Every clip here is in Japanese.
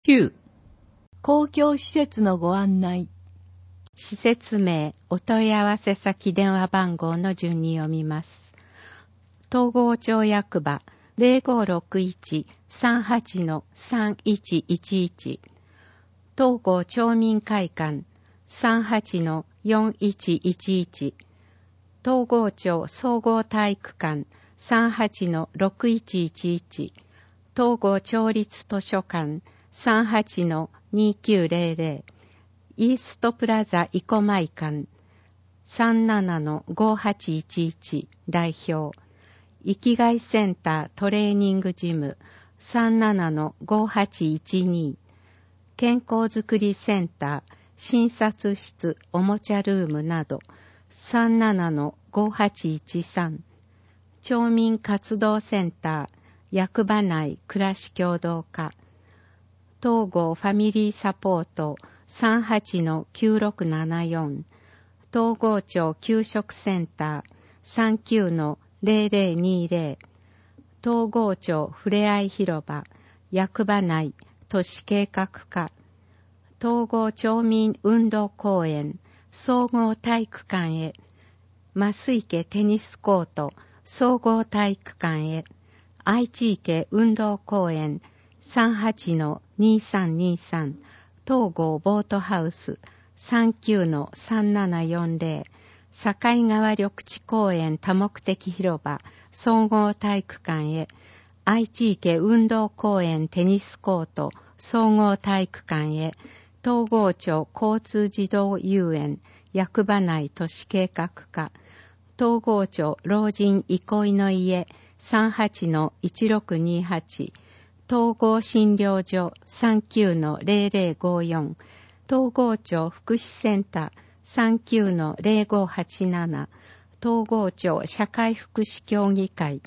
9、公共施設のご案内。 施設名、お問い合わせ先電話番号の順に読みます。東郷町役場 0561-38-3111 東郷町民会館 38-4111 東郷町総合体育館 38-6111 東郷町立図書館 38-2900 イーストプラザ生駒館 37-5811 代表生きがいセンタートレーニングジム 37-5812 健康づくりセンター診察室おもちゃルームなど 37-5813 町民活動センター役場内暮らし協働課東郷ファミリーサポート 38-9674 東郷町給食センター 39-0020 東郷町ふれあい広場役場内都市計画課東郷町民運動公園総合体育館へ増池テニスコート総合体育館へ愛知池運動公園 38-2323 東郷ボートハウス 39-3740 境川緑地公園多目的広場総合体育館へ愛知池運動公園テニスコート総合体育館へ東郷町交通児童遊園役場内都市計画課東郷町老人憩いの家 38-1628 東郷診療所 39-0054 東郷町福祉センター 39-0587 東郷町社会福祉協議会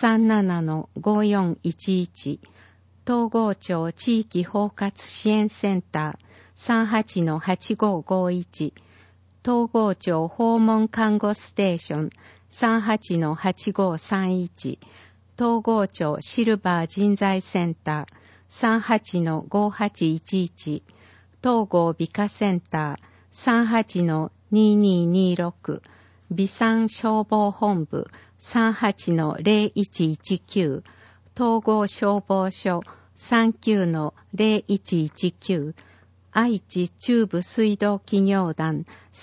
37-5411 東郷町地域包括支援センター 38-8551 東郷町訪問看護ステーション 38-8531 東郷町シルバー人材センター 38-5811 東郷美化センター 38-2226 美産消防本部 38-0119 東郷消防署 39-0119 愛知中部水道企業団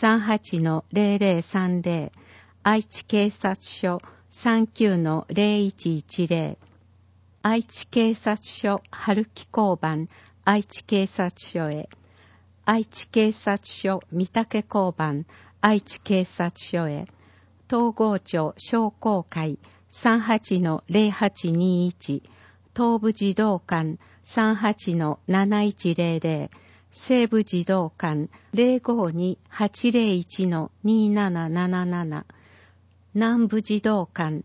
38-0030 愛知警察署 39-0110 愛知警察署春木交番愛知警察署へ愛知警察署御嶽交番愛知警察署へ東郷町商工会 38-0821 東部児童館 38-7100 西部児童館 052-801-2777 南部児童館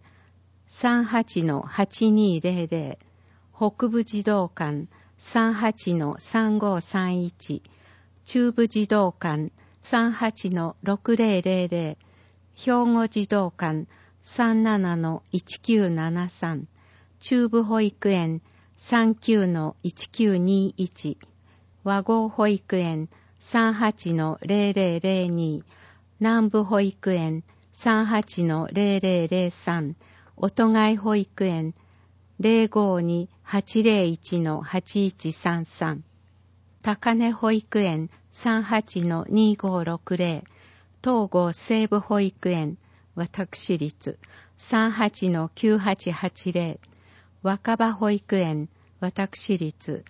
38-8200 北部児童館 38-3531 中部児童館 38-6000 兵庫児童館 37-1973 中部保育園 39-1921 和合保育園 38-0002 南部保育園 38-0003 音貝保育園 052-801-8133 高根保育園 38-2560 東郷西部保育園私立 38-9880 若葉保育園私立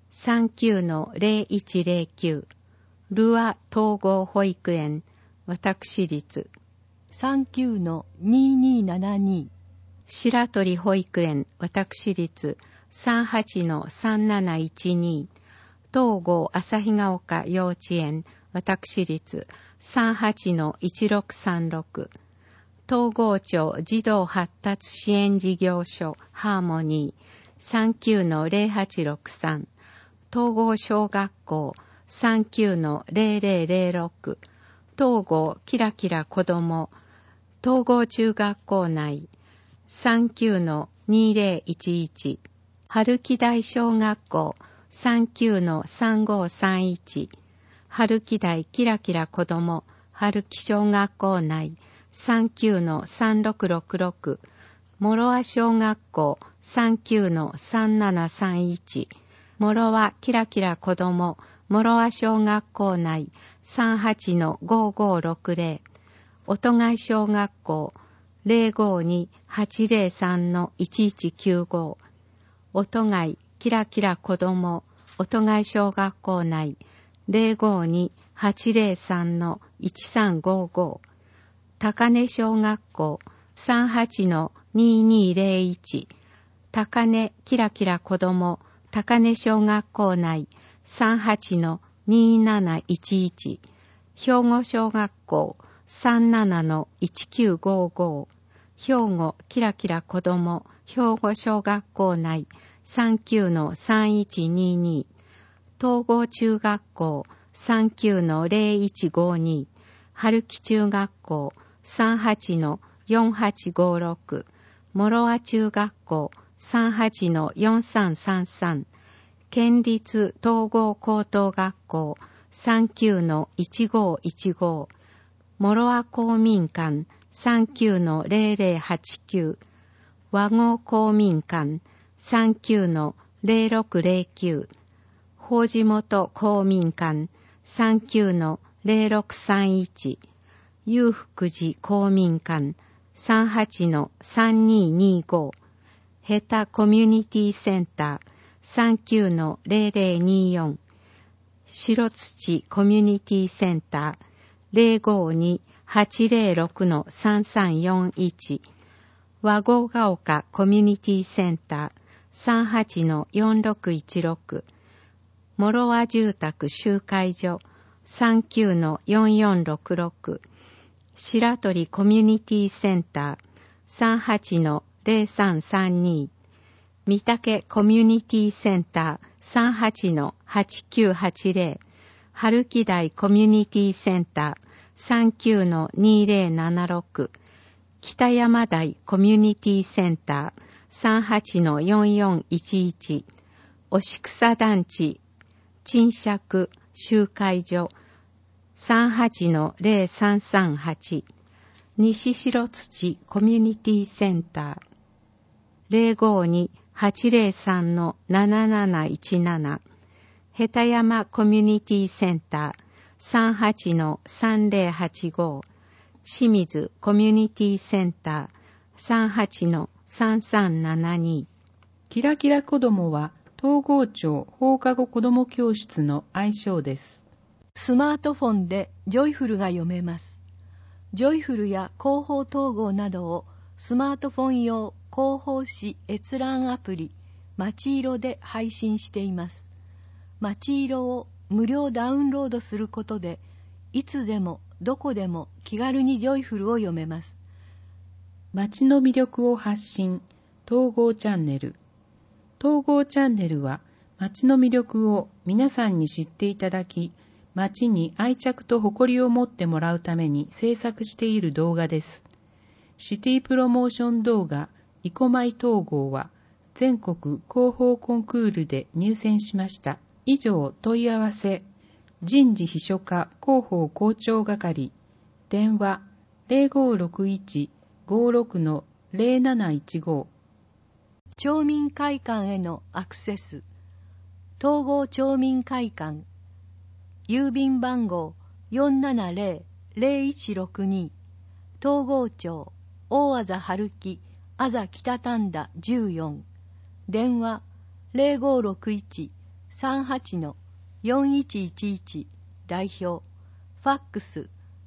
39-0109 ルア統合保育園私立 39-2272 白鳥保育園私立 38-3712 東郷旭ヶ丘幼稚園私立 38-1636 東郷町児童発達支援事業所ハーモニー 39-0863 東郷小学校 39-0006 東郷キラキラ子ども東郷中学校内 39-2011 春木台小学校 39-3531、春木台キラキラ子ども春木小学校内 39-3666、諸和小学校 39-3731、諸和キラキラ子ども諸和小学校内 38-5560、音貝小学校 052-803-1195、音貝キラキラ子ども音貝小学校内 052-803-1355、高根小学校 38-2201、高根キラキラ子ども高根小学校内 38-2711、兵庫小学校 37-1955、兵庫キラキラ子ども兵庫小学校内 39-3122、東郷中学校 39-0152、春木中学校 38-4856、諸和中学校 38-4333、県立東郷高等学校 39-1515、諸和公民館 39-0089、和合公民館 39-0609、法事元公民館 39-0631、裕福寺公民館 38-3225、ヘタコミュニティセンター 39-0024、白土コミュニティセンター 052-806-3341、和合が丘コミュニティセンター 38-4616、諸和住宅集会所 39-4466、白鳥コミュニティセンター 38-0332、三竹コミュニティセンター 38-8980、春木台コミュニティセンター 39-2076、北山台コミュニティセンター 38-4411、押草団地賃借集会所 38-0338、西白土コミュニティセンター 052-803-7717、ヘタ山コミュニティセンター 38-3085、清水コミュニティセンター 38-3372。 キラキラ子どもは東郷町放課後子ども教室の愛称です。 スマートフォンでジョイフルが読めます。ジョイフルや広報統合などをスマートフォン用広報誌閲覧アプリまちいろで配信しています。まちいろを無料ダウンロードすることで、いつでもどこでも気軽にジョイフルを読めます。 町の魅力を発信、東郷チャンネル。東郷チャンネルは町の魅力を皆さんに知っていただき、町に愛着と誇りを持ってもらうために制作している動画です。シティプロモーション動画生駒井東郷は全国広報コンクールで入選しました。以上問い合わせ、人事秘書課広報校長係、電話 0561-56-0715。 町民会館へのアクセス、東郷町民会館、郵便番号 470-0162、東郷町大字春木あざ北丹田14、電話 0561-38-4111、代表、ファックス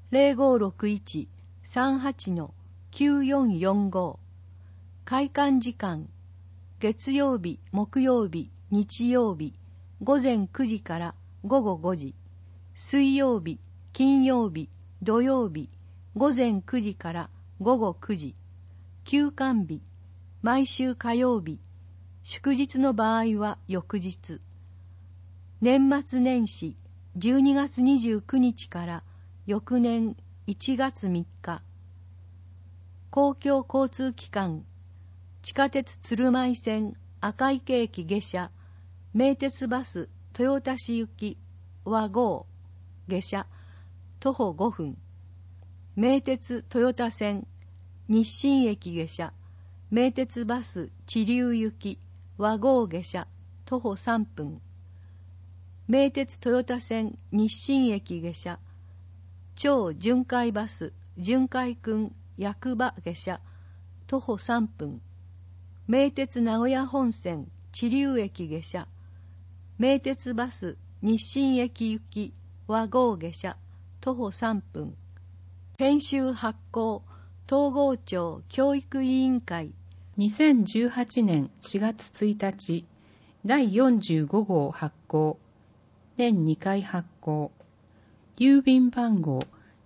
0561-38-9445。会館時間、月曜日、木曜日、日曜日、午前9時から午後5時、水曜日、金曜日、土曜日、午前9時から午後9時、休館日、毎週火曜日、祝日の場合は翌日、年末年始12月29日から翌年1月3日、公共交通機関、地下鉄鶴舞線赤池駅下車名鉄バス豊田市行き和合下車徒歩5分。名鉄豊田線日清駅下車名鉄バス知立行き和合下車徒歩3分。名鉄豊田線日清駅下車超巡回バス巡回君役場下車徒歩3分。名鉄名古屋本線知立駅下車名鉄バス日清駅行き和合下車徒歩3分。編集発行東郷町教育委員会 2018年4月1日第45号発行年2回発行郵便番号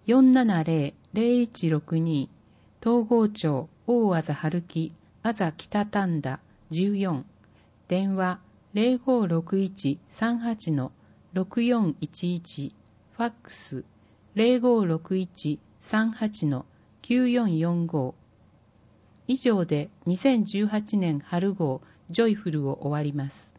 470-0162 東郷町大字春木あざ北丹田14電話 056138-6411 ファックス 056138-9445 以上で2018年春号ジョイフルを終わります。